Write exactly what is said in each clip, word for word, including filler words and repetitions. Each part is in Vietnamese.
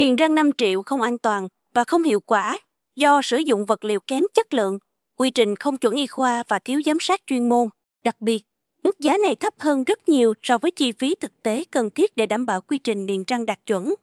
Niềng răng năm triệu không an toàn và không hiệu quả do sử dụng vật liệu kém chất lượng, quy trình không chuẩn y khoa và thiếu giám sát chuyên môn. Đặc biệt, mức giá này thấp hơn rất nhiều so với chi phí thực tế cần thiết để đảm bảo quy trình niềng răng đạt chuẩn.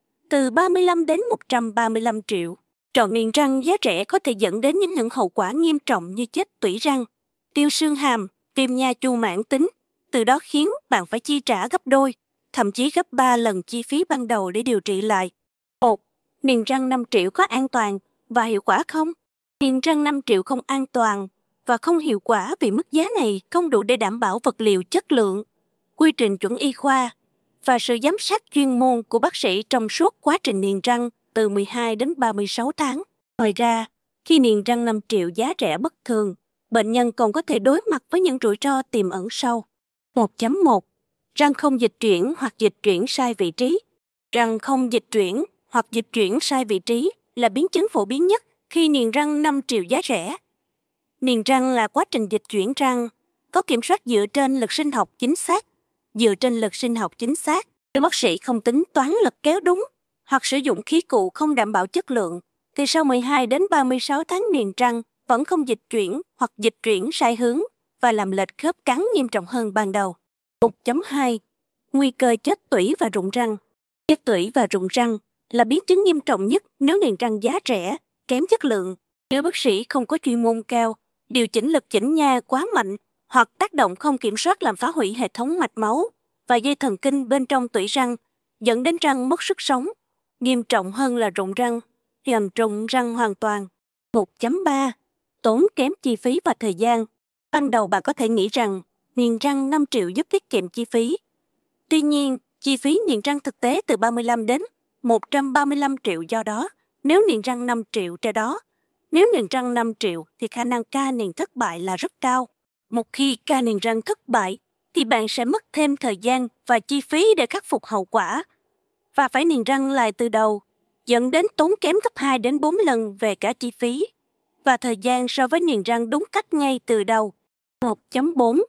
Từ ba mươi lăm đến một trăm ba mươi lăm triệu. Chọn niềng răng giá rẻ có thể dẫn đến những hậu quả nghiêm trọng như chết tủy răng, tiêu xương hàm, viêm nha chu mãn tính. Từ đó khiến bạn phải chi trả gấp đôi, thậm chí gấp ba lần chi phí ban đầu để điều trị lại. một. Niềng răng năm triệu có an toàn và hiệu quả không? Niềng răng năm triệu không an toàn và không hiệu quả vì mức giá này không đủ để đảm bảo vật liệu chất lượng, quy trình chuẩn y khoa và sự giám sát chuyên môn của bác sĩ trong suốt quá trình niềng răng từ mười hai đến ba mươi sáu tháng. Ngoài ra, khi niềng răng năm triệu giá rẻ bất thường, bệnh nhân còn có thể đối mặt với những rủi ro tiềm ẩn sau. một chấm một. Răng không dịch chuyển hoặc dịch chuyển sai vị trí. Răng không dịch chuyển hoặc dịch chuyển sai vị trí là biến chứng phổ biến nhất khi niềng răng năm triệu giá rẻ. Niềng răng là quá trình dịch chuyển răng, có kiểm soát dựa trên lực sinh học chính xác. Dựa trên lực sinh học chính xác, nếu bác sĩ không tính toán lực kéo đúng hoặc sử dụng khí cụ không đảm bảo chất lượng, thì sau mười hai đến ba mươi sáu tháng niềng răng vẫn không dịch chuyển hoặc dịch chuyển sai hướng và làm lệch khớp cắn nghiêm trọng hơn ban đầu. một chấm hai. Nguy cơ chết tủy và rụng răng. Chết tủy và rụng răng là biến chứng nghiêm trọng nhất nếu niềng răng giá rẻ, kém chất lượng. Nếu bác sĩ không có chuyên môn cao, điều chỉnh lực chỉnh nha quá mạnh hoặc tác động không kiểm soát làm phá hủy hệ thống mạch máu và dây thần kinh bên trong tủy răng, dẫn đến răng mất sức sống. Nghiêm trọng hơn là rụng răng, làm rụng răng hoàn toàn. một chấm ba. Tốn kém chi phí và thời gian. Ban đầu bạn có thể nghĩ rằng niềng răng năm triệu giúp tiết kiệm chi phí. Tuy nhiên, chi phí niềng răng thực tế từ ba mươi lăm đến một trăm ba mươi lăm triệu do đó. Nếu niềng răng năm triệu trên đó, nếu niềng răng năm triệu thì khả năng ca niềng thất bại là rất cao. Một khi ca niềng răng thất bại, thì bạn sẽ mất thêm thời gian và chi phí để khắc phục hậu quả và phải niềng răng lại từ đầu, dẫn đến tốn kém gấp hai đến bốn lần về cả chi phí và thời gian so với niềng răng đúng cách ngay từ đầu. một chấm bốn.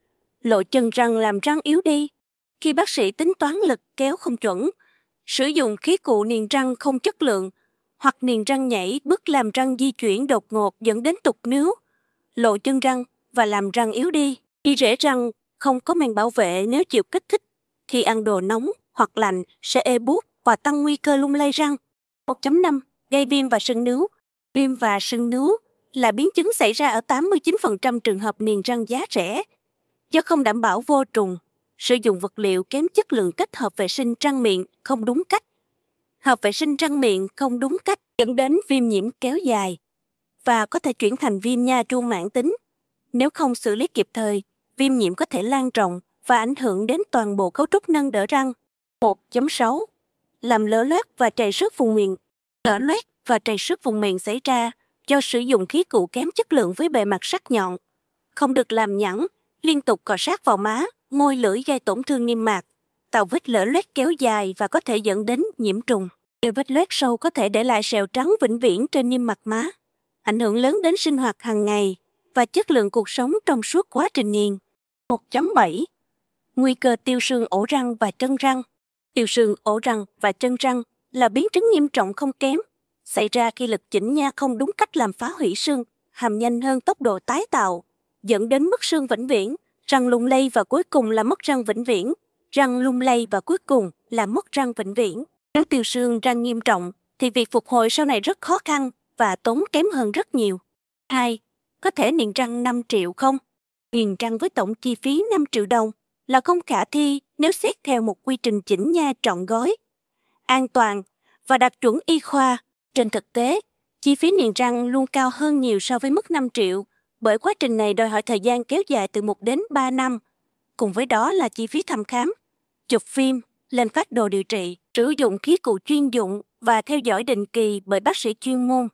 Lộ chân răng làm răng yếu đi. Khi bác sĩ tính toán lực kéo không chuẩn, sử dụng khí cụ niềng răng không chất lượng hoặc niềng răng nhảy bước làm răng di chuyển đột ngột dẫn đến tụt níu, lộ chân răng và làm răng yếu đi. Khi rễ răng không có màng bảo vệ nếu chịu kích thích, khi ăn đồ nóng hoặc lạnh sẽ ê buốt và tăng nguy cơ lung lay răng. một chấm năm. Gây viêm và sưng níu. Viêm và sưng níu là biến chứng xảy ra ở tám mươi chín phần trăm trường hợp niềng răng giá rẻ. Do không đảm bảo vô trùng, sử dụng vật liệu kém chất lượng kết hợp vệ sinh răng miệng không đúng cách. Hợp vệ sinh răng miệng không đúng cách dẫn đến viêm nhiễm kéo dài và có thể chuyển thành viêm nha chu mãn tính. Nếu không xử lý kịp thời, viêm nhiễm có thể lan rộng và ảnh hưởng đến toàn bộ cấu trúc nâng đỡ răng. một chấm sáu. Làm lở loét và trầy xước vùng miệng. Lở loét và trầy xước vùng miệng xảy ra do sử dụng khí cụ kém chất lượng với bề mặt sắc nhọn, không được làm nhẵn, liên tục cọ sát vào má, môi lưỡi gây tổn thương niêm mạc, tạo vết lở loét kéo dài và có thể dẫn đến nhiễm trùng. Nếu vết loét sâu có thể để lại sẹo trắng vĩnh viễn trên niêm mạc má, ảnh hưởng lớn đến sinh hoạt hàng ngày và chất lượng cuộc sống trong suốt quá trình niềng. một chấm bảy. Nguy cơ tiêu xương ổ răng và chân răng. Tiêu xương ổ răng và chân răng là biến chứng nghiêm trọng không kém, xảy ra khi lực chỉnh nha không đúng cách làm phá hủy xương, hàm nhanh hơn tốc độ tái tạo, dẫn đến mất xương vĩnh viễn, răng lung lay và cuối cùng là mất răng vĩnh viễn. Răng lung lay và cuối cùng là mất răng vĩnh viễn. Nếu tiêu xương răng nghiêm trọng thì việc phục hồi sau này rất khó khăn và tốn kém hơn rất nhiều. hai. Có thể niềng răng năm triệu không? Niềng răng với tổng chi phí năm triệu đồng là không khả thi nếu xét theo một quy trình chỉnh nha trọn gói, an toàn và đạt chuẩn y khoa. Trên thực tế, chi phí niềng răng luôn cao hơn nhiều so với mức năm triệu, bởi quá trình này đòi hỏi thời gian kéo dài từ một đến ba năm. Cùng với đó là chi phí thăm khám, chụp phim, lên phác đồ điều trị, sử dụng khí cụ chuyên dụng và theo dõi định kỳ bởi bác sĩ chuyên môn.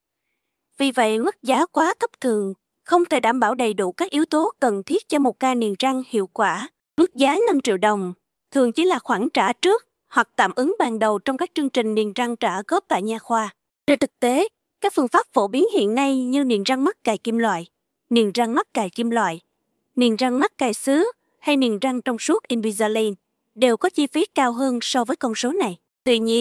Vì vậy, mức giá quá thấp thường không thể đảm bảo đầy đủ các yếu tố cần thiết cho một ca niềng răng hiệu quả. Mức giá năm triệu đồng thường chỉ là khoản trả trước hoặc tạm ứng ban đầu trong các chương trình niềng răng trả góp tại nha khoa. Trên thực tế, các phương pháp phổ biến hiện nay như niềng răng mắc cài kim loại, niềng răng mắc cài kim loại, niềng răng mắc cài sứ hay niềng răng trong suốt Invisalign đều có chi phí cao hơn so với con số này. Tuy nhiên,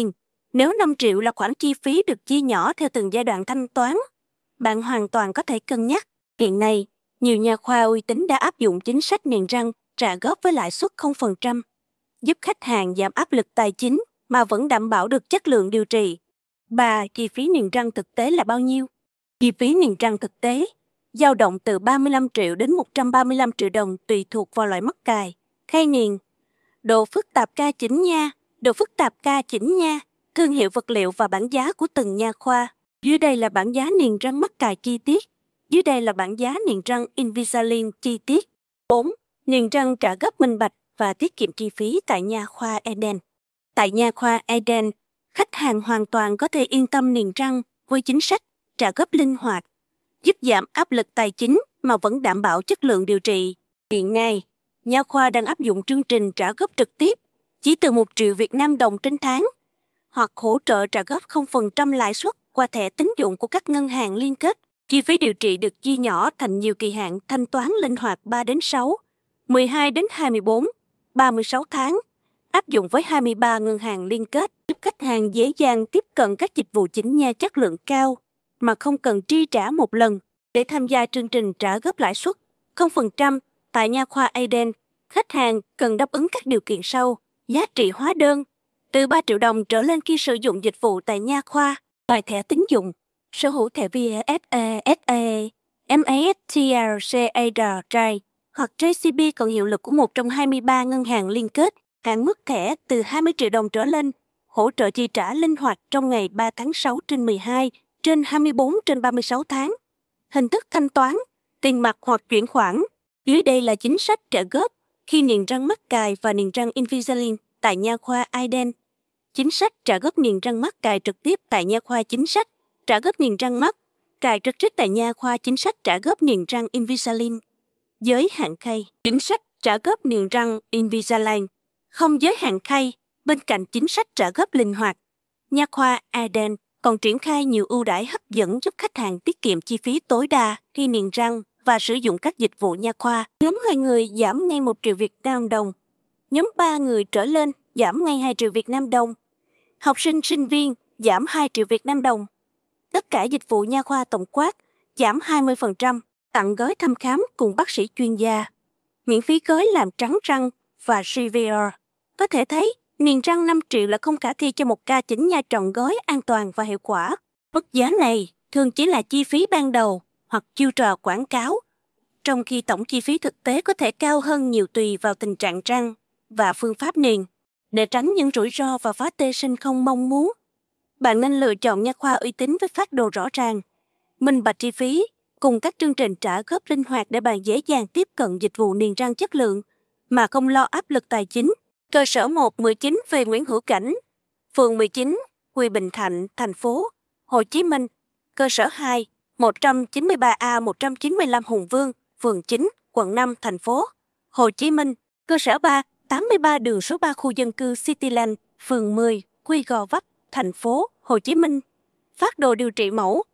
Nếu năm triệu là khoản chi phí được chia nhỏ theo từng giai đoạn thanh toán, bạn hoàn toàn có thể cân nhắc. Hiện nay, nhiều nha khoa uy tín đã áp dụng chính sách niềng răng trả góp với lãi suất không phần trăm, giúp khách hàng giảm áp lực tài chính mà vẫn đảm bảo được chất lượng điều trị. ba. Chi phí niềng răng thực tế là bao nhiêu? Chi phí niềng răng thực tế dao động từ ba mươi lăm triệu đến một trăm ba mươi lăm triệu đồng tùy thuộc vào loại mắc cài, khay niềng, độ phức tạp ca chỉnh nha, độ phức tạp ca chỉnh nha, thương hiệu vật liệu và bảng giá của từng nha khoa. Dưới đây là bảng giá niềng răng mắc cài chi tiết. Dưới đây là bảng giá niềng răng Invisalign chi tiết. bốn. Niềng răng trả góp minh bạch và tiết kiệm chi phí tại nha khoa Eden. Tại nha khoa Eden, khách hàng hoàn toàn có thể yên tâm niềng răng với chính sách trả góp linh hoạt, giúp giảm áp lực tài chính mà vẫn đảm bảo chất lượng điều trị. Hiện nay, nha khoa đang áp dụng chương trình trả góp trực tiếp chỉ từ một triệu Việt Nam đồng trên tháng, hoặc hỗ trợ trả góp không phần trăm lãi suất qua thẻ tín dụng của các ngân hàng liên kết. Chi phí điều trị được chia nhỏ thành nhiều kỳ hạn thanh toán linh hoạt ba đến sáu, mười hai đến hai mươi bốn, ba mươi sáu tháng, áp dụng với hai mươi ba ngân hàng liên kết, giúp khách hàng dễ dàng tiếp cận các dịch vụ chỉnh nha chất lượng cao mà không cần chi trả một lần. Để tham gia chương trình trả góp lãi suất không phần trăm tại nha khoa Eden, khách hàng cần đáp ứng các điều kiện sau: giá trị hóa đơn từ ba triệu đồng trở lên khi sử dụng dịch vụ tại nha khoa, tài thẻ tín dụng, sở hữu thẻ vê ét a, ét a, em ét tê rờ, xê a rờ, Trai hoặc giê xê bê còn hiệu lực của một trong hai mươi ba ngân hàng liên kết. Hạn mức thẻ từ hai mươi triệu đồng trở lên, hỗ trợ chi trả linh hoạt trong ngày ba tháng sáu trên mười hai, trên hai mươi bốn trên ba mươi sáu tháng. Hình thức thanh toán, tiền mặt hoặc chuyển khoản. Dưới đây là chính sách trả góp khi niềng răng mắc cài và niềng răng Invisalign tại nha khoa Eden. Chính sách trả góp niềng răng mắc cài trực tiếp tại nha khoa chính sách, trả góp niềng răng mắc cài trực tiếp tại nha khoa chính sách trả góp niềng răng Invisalign. Giới hạn khay, chính sách trả góp niềng răng Invisalign không giới hạn khay. Bên cạnh chính sách trả góp linh hoạt, nha khoa Eden còn triển khai nhiều ưu đãi hấp dẫn giúp khách hàng tiết kiệm chi phí tối đa khi niềng răng và sử dụng các dịch vụ nha khoa. Nhóm hai người giảm ngay một triệu Việt Nam đồng. Nhóm ba người trở lên giảm ngay hai triệu Việt Nam đồng. Học sinh, sinh viên giảm hai triệu Việt Nam đồng. Tất cả dịch vụ nha khoa tổng quát giảm hai mươi phần trăm, tặng gói thăm khám cùng bác sĩ chuyên gia, miễn phí gói làm trắng răng và xê vê rờ. Có thể thấy, niềng răng năm triệu là không khả thi cho một ca chỉnh nha trọn gói an toàn và hiệu quả. Mức giá này thường chỉ là chi phí ban đầu hoặc chiêu trò quảng cáo, trong khi tổng chi phí thực tế có thể cao hơn nhiều tùy vào tình trạng răng và phương pháp niềng. Để tránh những rủi ro và phá tê sinh không mong muốn, bạn nên lựa chọn nha khoa uy tín với phác đồ rõ ràng, minh bạch chi phí, cùng các chương trình trả góp linh hoạt để bạn dễ dàng tiếp cận dịch vụ niềng răng chất lượng mà không lo áp lực tài chính. Cơ sở một mười chín về Nguyễn Hữu Cảnh, phường mười chín, huyện Bình Thạnh, thành phố Hồ Chí Minh. Cơ sở hai, một trăm chín mươi ba A một trăm chín mươi lăm Hùng Vương, phường chín, quận năm, thành phố Hồ Chí Minh. Cơ sở ba, tám mươi ba đường số ba khu dân cư Cityland, phường mười, Quy Gò Vấp, thành phố Hồ Chí Minh. Phác đồ điều trị mẫu